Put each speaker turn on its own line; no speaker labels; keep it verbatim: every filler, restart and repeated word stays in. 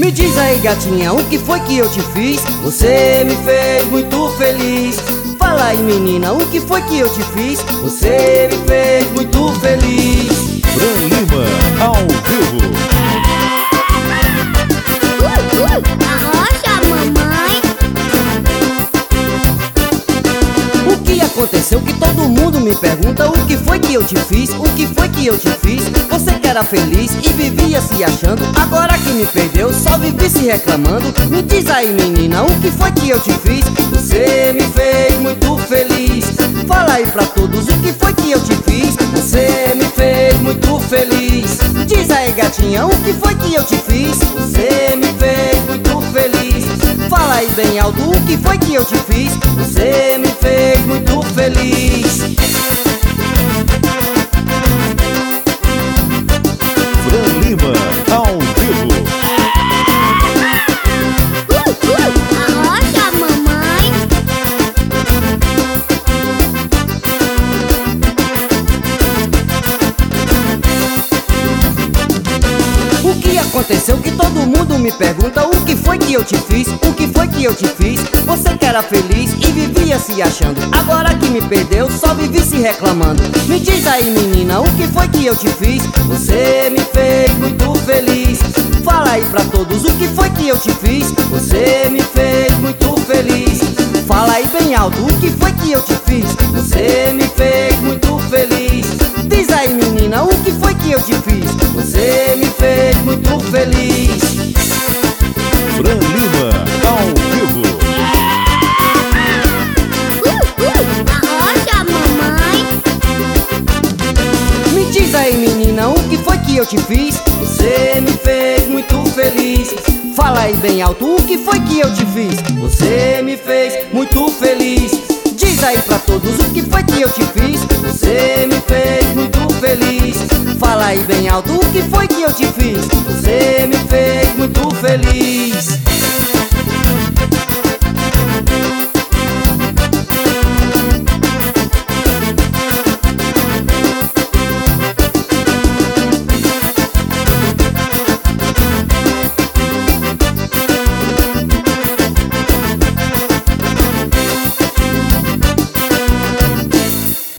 Me diz aí, gatinha, o que foi que eu te fiz? Você me fez muito feliz. Fala aí, menina, o que foi que eu te fiz? Você me fez muito feliz.
Fran Lima, ao vivo.
Uh, uh, arrocha, mamãe.
O que aconteceu que todo mundo me pergunta? O que foi que eu te fiz? O que foi que eu te fiz? Você que era feliz e vivia se achando, agora que me perdeu só vive se reclamando. Me diz aí, menina, o que foi que eu te fiz? Você me fez muito feliz. Fala aí pra todos o que foi que eu te fiz. Você me fez muito feliz. Diz aí, gatinha, o que foi que eu te fiz? Você me fez muito feliz. Fala aí bem alto, o que foi que eu te fiz? Você me fez muito feliz.
Fran Lima, ao vivo.
Uh, uh, arrocha, mamãe.
O que aconteceu que todo mundo me pergunta? O que foi que eu te fiz? O que foi que eu te fiz? Você que era feliz e vivia se achando, agora que me perdeu só vive se reclamando. Me diz aí, menina, o que foi que eu te fiz? Você me fez muito feliz. Fala aí pra todos o que foi que eu te fiz. Você me fez muito feliz. Fala aí bem alto, o que foi que eu te fiz? Você me fez muito feliz. Diz aí, menina, o que foi que eu te fiz? Você me fez muito feliz.
Fran Lima, ao vivo.
Uh, uh, arrocha, mamãe.
Me diz aí, menina, o que foi que eu te fiz? Você me fez muito feliz. Fala aí bem alto, o que foi que eu te fiz? Você me fez muito feliz. Diz aí pra todos o que foi que eu te fiz. Você me fez muito feliz. Fala aí bem alto, o que foi que eu te fiz? Você me fez muito feliz.